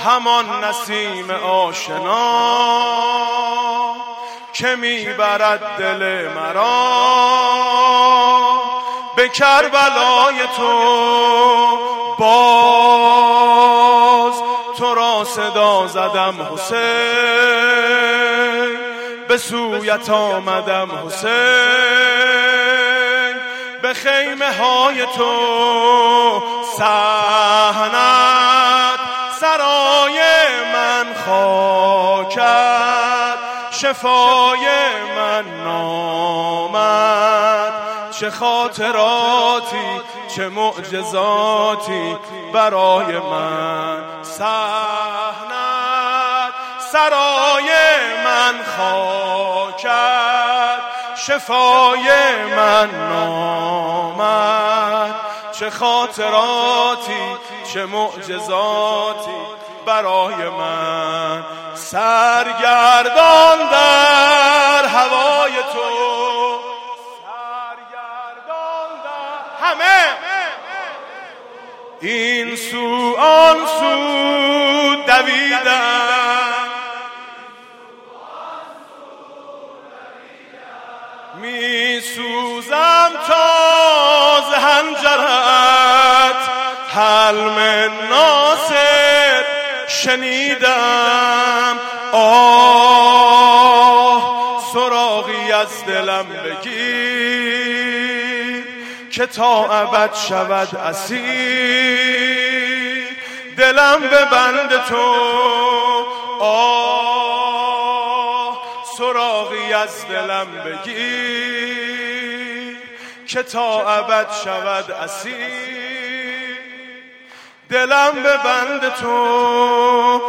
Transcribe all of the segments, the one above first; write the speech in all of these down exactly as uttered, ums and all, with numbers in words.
همان نسیم آشنا که میبرد دل مرا به کربلای تو. باز تو را صدا زدم حسین، به سویت آمدم حسین، به خیمه های تو صحنت سرای من خاکت، شفای من نامت. چه خاطراتی چه معجزاتی برای من، صحنت سرای من خاکت، شفای من نامت. چه خاطراتی چه معجزاتی برای من. سرگردان در هوای تو، سرگردان در همه این سو آن سو دویدم، می سوزم تا ز حنجرت حلم ناصر شنیدم. آه سراغی از دلم بگیر که تا ابد شود اسیر دلم به بند تو. آه سراغی از دلم بگیر که تا ابد شود اسیر دلم به بند تو.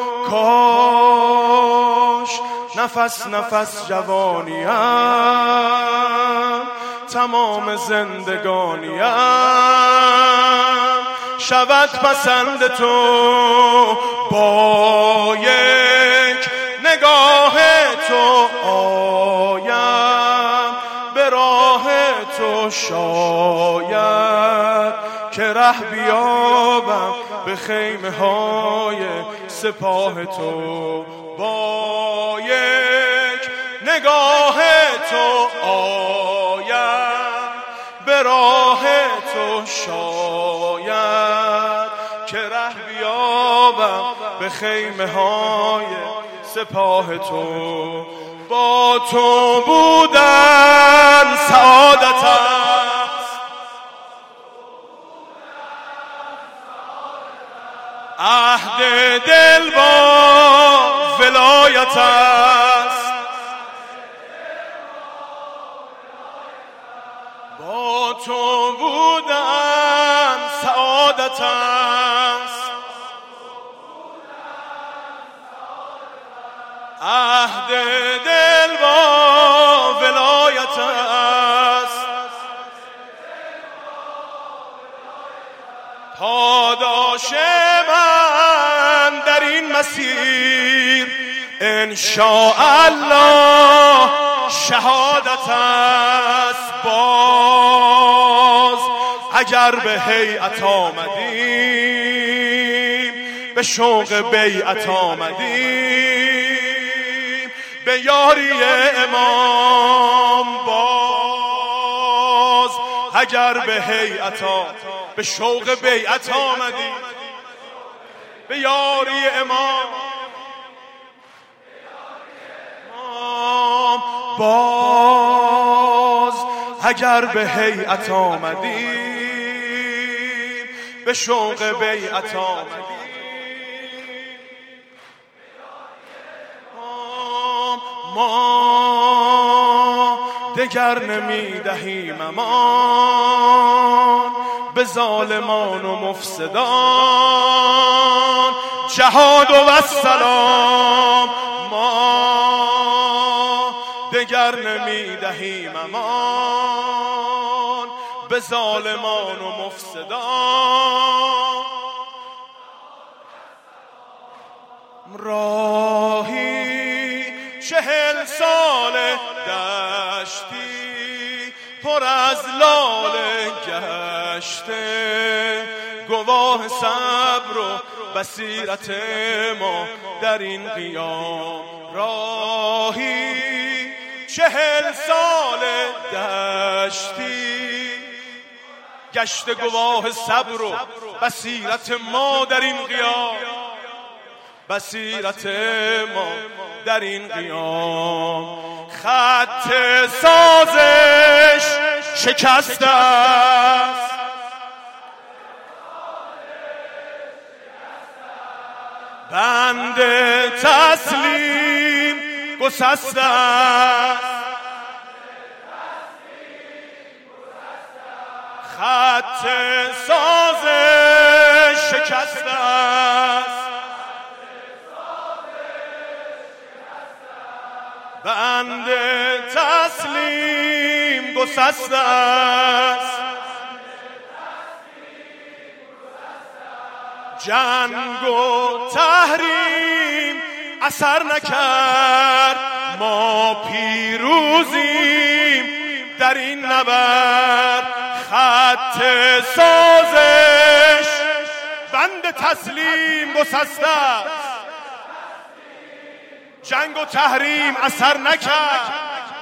کاش نفس نفس جوانیم تمام زندگانیم شود پسند تو. با یک نگاه تو آیم به راه تو شاید که ره بیابم به خیمه های سپاه تو. با یک نگاه تو آیم به راه تو شاید که ره بیابم به خیمه های سپاه تو. با تو بودن سعادت است، عهد دل با ولایت است. با تو بودن سعادت است، عهد دل با ولایت است. پاداش من در این مسیر انشاءالله شهادت است. باز اگر به هیئت آمدیم به شوق بیعت آمدیم به یاری امام. باز اگر به هیئت به شوق بیعت آمدیم به یاری امام. باز اگر به هیئت آمدیم به شوق بیعت آمدیم ما دگر نمی دهیم امان به ظالمان و مفسدان. جهاد و السلام ما دگر نمی دهیم امان به ظالمان و مفسدان. راهی چهل سال دشتی پر از لاله گشته، گواه صبر و بصیرت ما در این قیام. راهی چهل سال دشتی گشت گواه صبر و بصیرت ما در این قیام. بصیرت ما در این قیام. خط سازش شکسته است، بند تسلیم گسسته است. خط سازش شکسته است، بند تسلیم گسسته است. جنگ و تحریم اثر نکرد، ما پیروزیم در این نبرد. خط سازش بند تسلیم گسسته است، جنگ و تحریم اثر نکرد،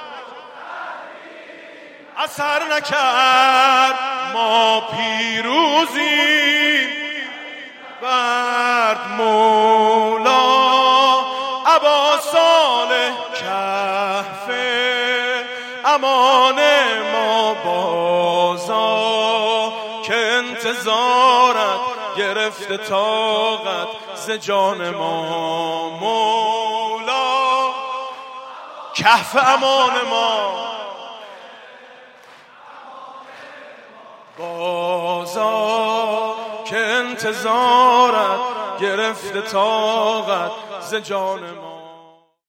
اثر نکرد، ما پیروزیم. برد مولا ابا صالح کهفه، امان ما بازا که انتظارت گرفته طاقت ز جان ما. مولا کهف امان ما، بازا که انتظارت گرفته طاقت ز جان ما.